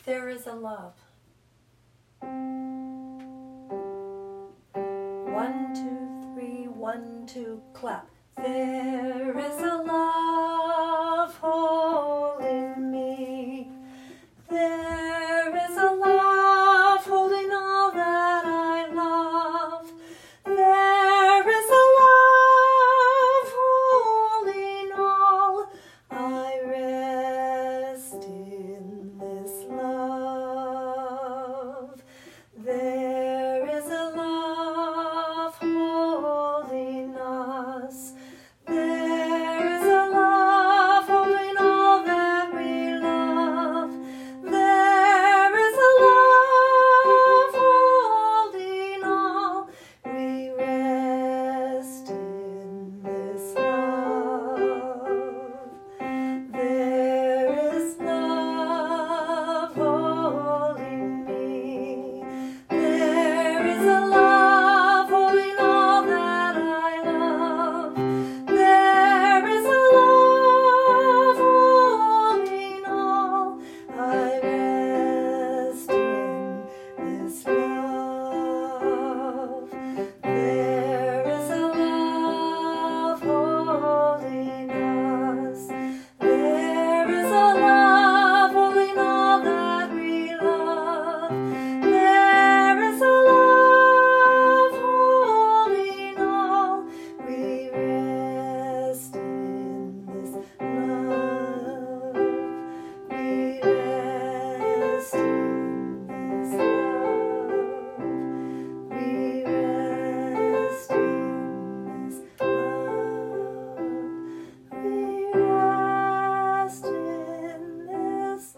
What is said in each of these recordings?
There is a love. 1, 2, 3, 1, 2, clap. There is a love holding me. There is a love holding all that I love. There is a love holding all. I rest in this love. There is a love holding us. There is a love holding all that we love. There is a love holding all. We rest in this love. There is love holding me. There is a love holding all that I love. There is a love holding all. I rest in this love. There is a love holding us. There is a love holding all that we love. There is a love holding all. We rest in this love. We rest in this love. We rest in this love. We rest in this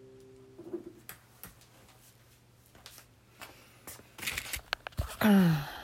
love.